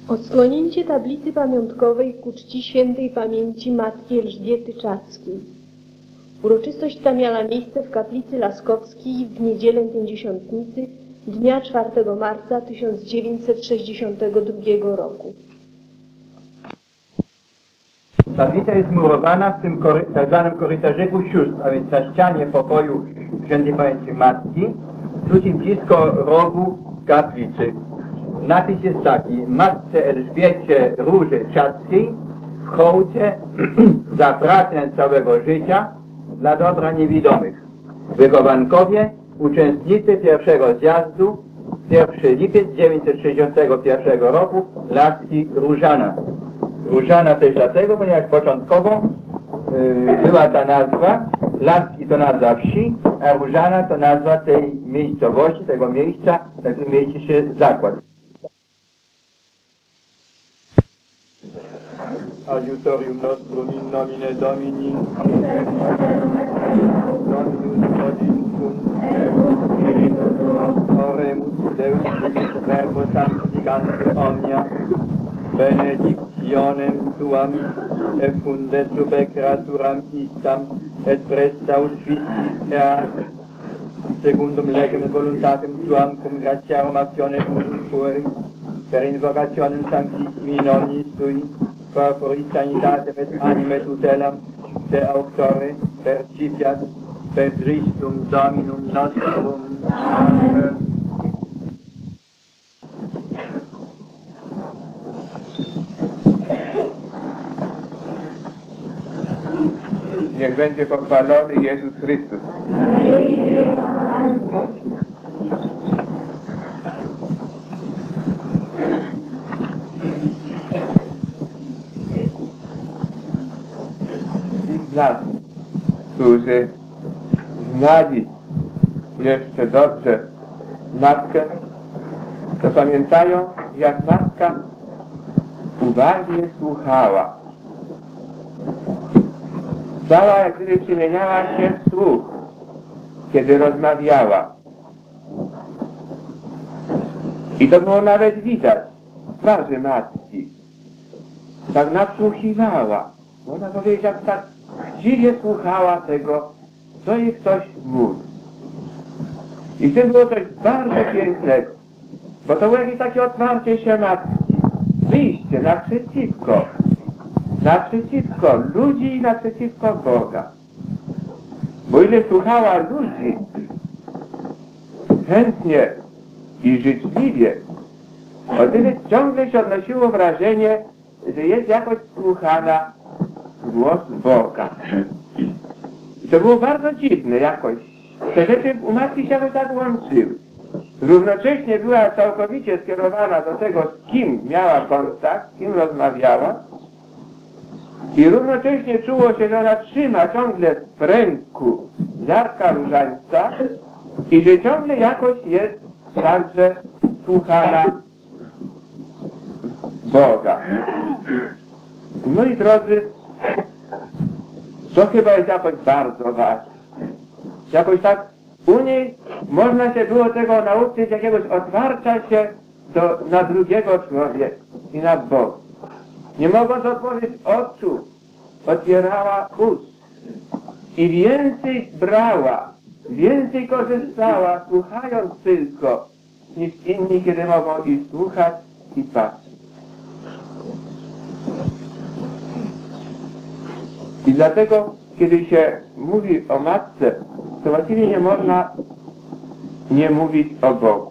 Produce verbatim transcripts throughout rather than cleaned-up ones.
Odsłonięcie tablicy pamiątkowej ku czci świętej pamięci Matki Elżbiety Czackiej. Uroczystość ta miała miejsce w kaplicy Laskowskiej w niedzielę Pięćdziesiątnicy dnia czwartego marca tysiąc dziewięćset sześćdziesiątego drugiego roku. Tablica jest murowana w tym kory, tak zwanym korytarzyku sióstr, a więc na ścianie pokoju świętej pamięci Matki, tuż blisko rogu kaplicy. Napis jest taki: Matce Elżbiecie Róży Czackiej w hołdzie za pracę całego życia dla dobra niewidomych. Wychowankowie, uczestnicy pierwszego zjazdu, pierwszy lipiec tysiąc dziewięćset sześćdziesiątego pierwszego roku, laski Różana. Różana też dlatego, ponieważ początkowo yy, była ta nazwa, Laski to nazwa wsi, a Różana to nazwa tej miejscowości, tego miejsca, na którym mieści się zakład. Adiutorium nostrum in nomine Domini, Dominus Vobiscum, Oremus Deus, Verbo Sanctificante Omnia, benedictionem tuam, effundet super creaturam istam, et prestaus vicis eas, secundum legem voluntatem tuam, cum gratiarum actionem fueri, per invocationem sanctissimi nomis tui, corporis sanitatem et anime tutelam, per auctore, per cipiat, per Christum Dominum nostrum. Amen. Niech będzie pochwalony Jezus Chrystus. Ci z nas, którzy znali jeszcze dobrze Matkę, to pamiętają, jak Matka uważnie słuchała. Cała jak gdyby przymieniała się w słuch, kiedy rozmawiała. I to było nawet widać w twarzy Matki. Tak nasłuchiwała. Można powiedzieć, jak tak chciwie słuchała tego, co jej ktoś mówi. I w tym było coś bardzo pięknego, bo to było jakieś takie otwarcie się Matki. Wyjście naprzeciwko. Naprzeciwko ludzi i naprzeciwko Boga. Bo ile słuchała ludzi, chętnie i życzliwie, o tyle ciągle się odnosiło wrażenie, że jest jakoś słuchana głos Boga. I to było bardzo dziwne jakoś. Te rzeczy u Matki się jakoś tak łączyły. Równocześnie była całkowicie skierowana do tego, z kim miała kontakt, z kim rozmawiała. I równocześnie czuło się, że ona trzyma ciągle w ręku ziarnka różańca i że ciągle jakoś jest także słuchana Boga. Moi drodzy, to chyba jest jakoś bardzo ważne. Jakoś tak u niej można się było tego nauczyć, jakiegoś otwarcia się do, na drugiego człowieka i na Boga. Nie mogąc otworzyć oczu, otwierała ust i więcej brała, więcej korzystała, słuchając tylko, niż inni, kiedy mogą i słuchać, i patrzeć. I dlatego, kiedy się mówi o Matce, to właściwie nie można nie mówić o Bogu.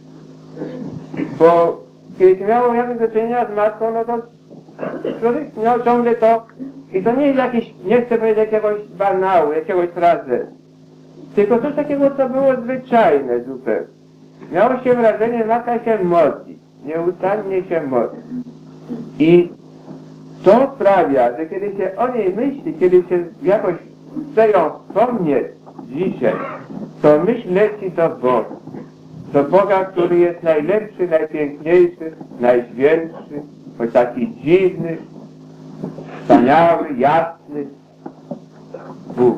Bo kiedy się miało jakieś do czynienia z Matką, no to człowiek miał ciągle to, i to nie jest jakiś, nie chcę powiedzieć jakiegoś banału, jakiegoś frazy, tylko coś takiego, co było zwyczajne zupełnie. Miało się wrażenie, że Matka się modli, nieustannie się modli. I to sprawia, że kiedy się o niej myśli, kiedy się jakoś chce ją wspomnieć dzisiaj, to myśl leci do Boga. Do Boga, który jest najlepszy, najpiękniejszy, najświętszy, choć taki dziwny, wspaniały, jasny Bóg.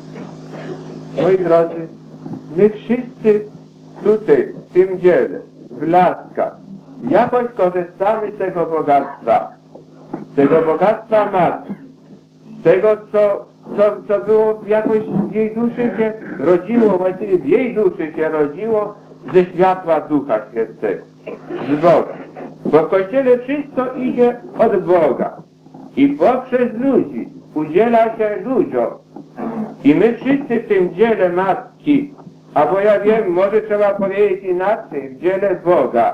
Moi drodzy, my wszyscy tutaj, w tym dziele, w laskach. Jakoś korzystamy z tego bogactwa, z tego bogactwa matki, z tego, co, co, co było jakoś w jej duszy się rodziło, właściwie w jej duszy się rodziło ze światła Ducha Świętego, z Boga. Bo w Kościele wszystko idzie od Boga i poprzez ludzi udziela się ludziom. I my wszyscy w tym dziele Matki, albo ja wiem, może trzeba powiedzieć inaczej, w dziele Boga.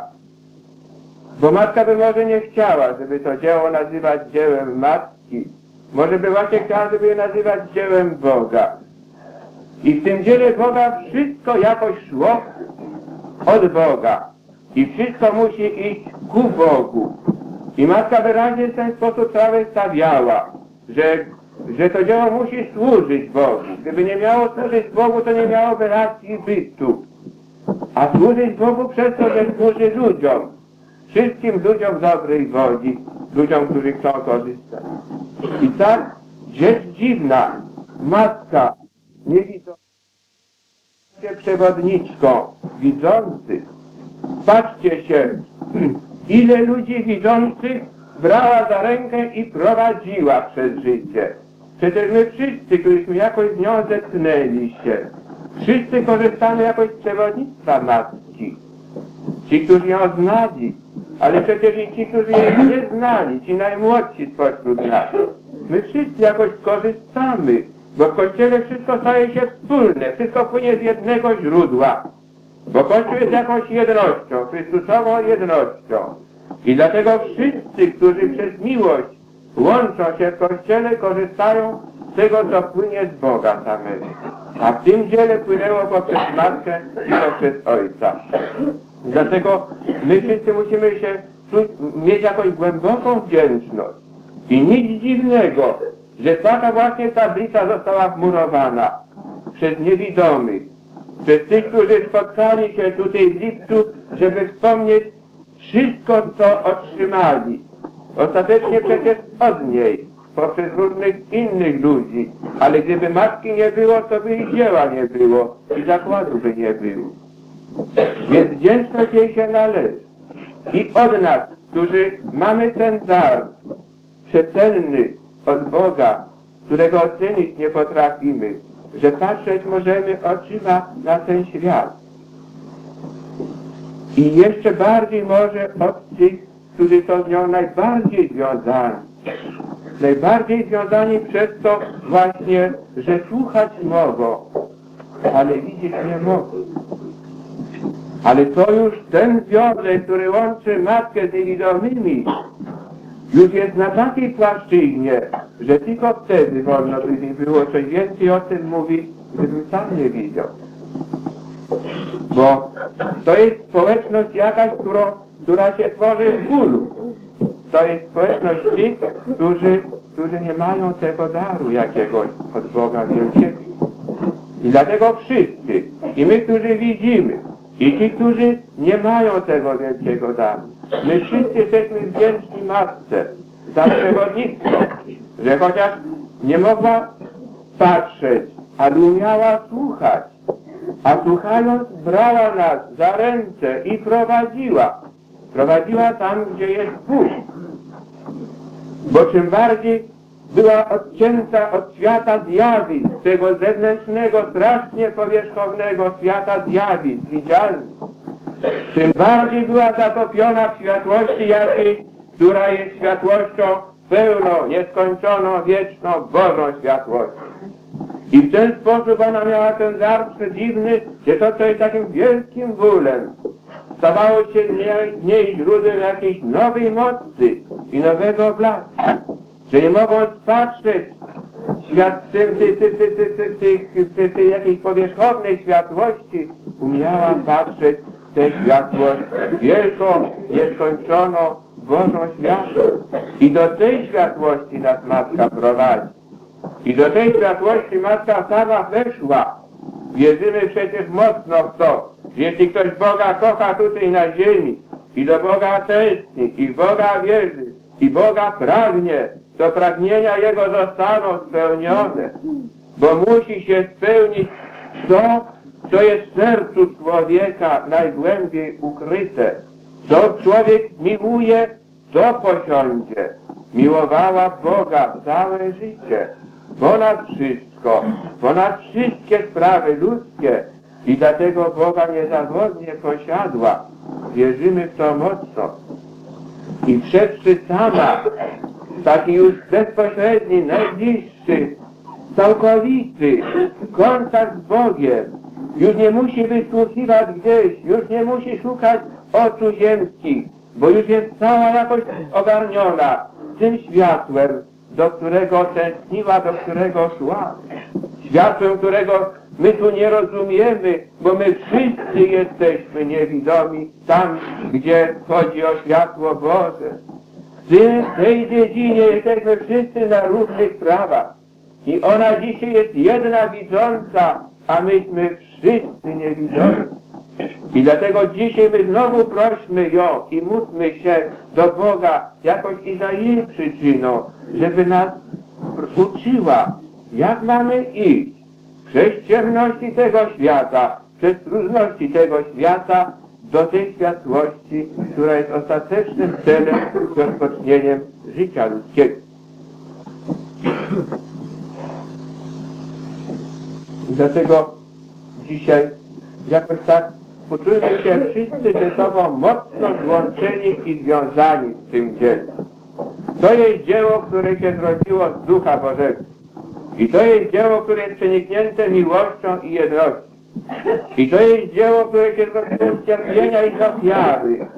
Bo Matka by może nie chciała, żeby to dzieło nazywać dziełem Matki. Może by właśnie chciała, żeby je nazywać dziełem Boga. I w tym dziele Boga wszystko jakoś szło od Boga. I wszystko musi iść ku Bogu. I Matka wyraźnie w ten sposób sprawę stawiała, że, że to dzieło musi służyć Bogu. Gdyby nie miało służyć Bogu, to nie miałoby racji bytu. A służyć Bogu przez to, że służy ludziom. Wszystkim ludziom dobrej woli, ludziom, którzy chcą korzystać. I tak rzecz dziwna, Matka nie widząca się przewodniczką widzących. Patrzcie się, ile ludzi widzących brała za rękę i prowadziła przez życie. Przecież my wszyscy, któryśmy jakoś z nią zetknęli się, wszyscy korzystamy jakoś z przewodnictwa Matki. Ci, którzy ją znali, ale przecież i ci, którzy jej nie znali, ci najmłodsi spośród nas. My wszyscy jakoś korzystamy, bo w Kościele wszystko staje się wspólne, wszystko płynie z jednego źródła. Bo Kościół jest jakąś jednością, Chrystusową jednością. I dlatego wszyscy, którzy przez miłość łączą się w Kościele, korzystają z tego, co płynie z Boga samego. A w tym dziele płynęło poprzez Matkę i poprzez Ojca. Dlatego my wszyscy musimy się czuć, mieć jakąś głęboką wdzięczność. I nic dziwnego, że taka właśnie tablica została wmurowana przez niewidomych, przez tych, którzy spotkali się tutaj w lipcu, żeby wspomnieć wszystko, co otrzymali. Ostatecznie przecież od niej, poprzez różnych innych ludzi. Ale gdyby Matki nie było, to by i dzieła nie było i zakładu by nie było. Więc wdzięczność jej się należy. I od nas, którzy mamy ten dar przecenny od Boga, którego ocenić nie potrafimy, że patrzeć możemy oczyma na ten świat. I jeszcze bardziej może od tych, którzy są z nią najbardziej związani. Najbardziej związani przez to właśnie, że słuchać mogą, ale widzieć nie mogą. Ale to już ten związek, który łączy Matkę z niewidomymi, już jest na takiej płaszczyźnie, że tylko wtedy wolno by mi było coś więcej o tym mówić, gdybym sam nie widział. Bo to jest społeczność jakaś, którą, która się tworzy z bólu. To jest społeczność tych, którzy, którzy nie mają tego daru jakiegoś od Boga wielkiego. I dlatego wszyscy, i my, którzy widzimy, i ci, którzy nie mają tego wielkiego daru, my wszyscy jesteśmy wdzięczni Matce za przewodnictwo, że chociaż nie mogła patrzeć, ale umiała słuchać, a słuchając brała nas za ręce i prowadziła. Prowadziła tam, gdzie jest Bóg. Bo czym bardziej była odcięta od świata zjawisk, tego zewnętrznego, strasznie powierzchownego świata zjawisk, widzialnych, tym bardziej była zatopiona w światłości jakiej, która jest światłością pełną, nieskończoną, wieczną, Bożą światłością. I w ten sposób ona miała ten dar przedziwny, że to, co jest takim wielkim bólem, stawało się z niej źródłem jakiejś nowej mocy i nowego blasku. Że nie mogąc patrzeć świat w tym, ty, ty, ty, ty, ty, ty, ty, ty, jakiejś powierzchownej światłości, umiała patrzeć w tę światłość wielką, nieskończoną, Bożą światłość. I do tej światłości nas Matka prowadzi. I do tej światłości Matka sama weszła. Wierzymy przecież mocno w to, że jeśli ktoś Boga kocha tutaj na ziemi i do Boga tęskni, i w Boga wierzy, i Boga pragnie, to pragnienia Jego zostaną spełnione, bo musi się spełnić to, co jest w sercu człowieka najgłębiej ukryte. Co człowiek miłuje, to posiądzie. Miłowała Boga całe życie, ponad wszystko, ponad wszystkie sprawy ludzkie i dlatego Boga niezawodnie posiadła. Wierzymy w to mocno. I wszedłszy sama, taki już bezpośredni, najbliższy, całkowity kontakt z Bogiem, już nie musi wysłuchiwać gdzieś, już nie musi szukać oczu ziemskich, bo już jest cała jakoś ogarniona tym światłem, do którego tęskniła, do którego szła. Światłem, którego my tu nie rozumiemy, bo my wszyscy jesteśmy niewidomi tam, gdzie chodzi o światło Boże. W tej dziedzinie jesteśmy wszyscy na różnych prawach. I ona dzisiaj jest jedna widząca, a myśmy wszyscy niewidomi. I dlatego dzisiaj my znowu prośmy ją i módlmy się do Boga jakoś i za jej przyczyną, żeby nas uczyła, jak mamy iść przez ciemności tego świata, przez trudności tego świata do tej światłości, która jest ostatecznym celem i rozpocznieniem życia ludzkiego. I dlatego dzisiaj jakoś tak poczujmy się wszyscy ze sobą mocno złączeni i związani z tym dziełem. To jest dzieło, które się zrodziło z Ducha Bożego. I to jest dzieło, które jest przeniknięte miłością i jednością. I to jest dzieło, które się zrodziło z cierpienia i z ofiary.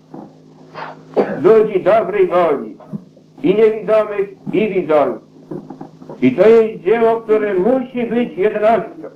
Ludzi dobrej woli. I niewidomych, i widzących. I to jest dzieło, które musi być jednością.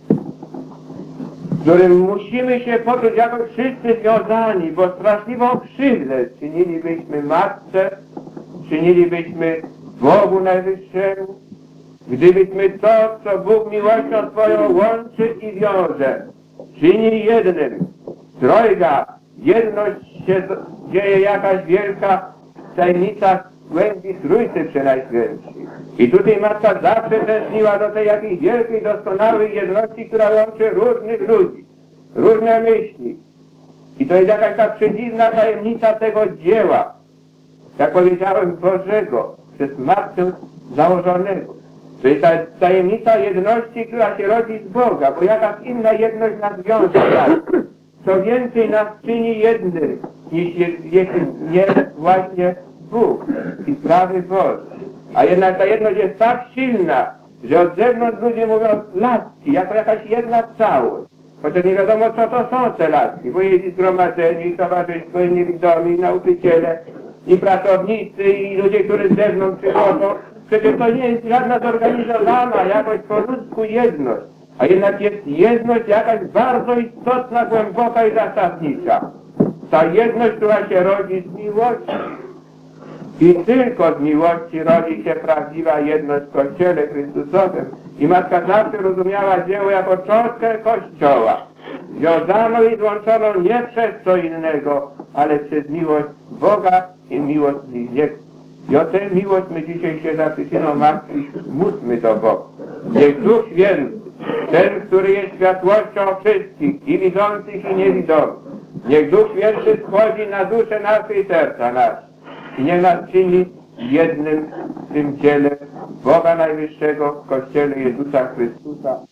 W którym musimy się poczuć jako wszyscy związani, bo straszliwą krzywdę czynilibyśmy Matce, czynilibyśmy Bogu Najwyższemu, gdybyśmy to, co Bóg miłością swoją łączy i wiąże, czyni jednym. Trojga, jedność się dzieje jakaś wielka tajemnica głębi Trójcy Przenajświętszej. I tutaj Matka zawsze tęskniła do tej jakiejś wielkiej, doskonałej jedności, która łączy różnych ludzi, różne myśli. I to jest jakaś ta przedziwna tajemnica tego dzieła, jak powiedziałem, Bożego, przez Matkę założonego. To jest ta tajemnica jedności, która się rodzi z Boga, bo jakaś inna jedność nas wiąże. Co więcej nas czyni jednym, niż jest, jeśli nie właśnie Bóg i sprawy Boże. A jednak ta jedność jest tak silna, że od zewnątrz ludzie mówią laski, jako jakaś jedna całość. Chociaż nie wiadomo, co to są te laski, bo jest i zgromadzenie, i towarzystwo, i niewidomi, i nauczyciele, i pracownicy, i ludzie, którzy z zewnątrz przychodzą. Przecież to nie jest żadna zorganizowana, jakoś po ludzku jedność. A jednak jest jedność jakaś bardzo istotna, głęboka i zasadnicza. Ta jedność, która się rodzi z miłości. I tylko z miłości rodzi się prawdziwa jedność w Kościele Chrystusowym. I Matka zawsze rozumiała dzieło jako cząstkę Kościoła. Związaną i złączoną nie przez co innego, ale przez miłość Boga i miłość bliźniego. I o tę miłość my dzisiaj się za przyczyną Matki módlmy do Boga. Niech Duch Święty, ten, który jest światłością wszystkich, i widzących, i niewidomych, niech Duch Święty schodzi na duszę nasze i serca nasze. I niech nas czyni jednym w tym ciele Boga Najwyższego w Kościele Jezusa Chrystusa.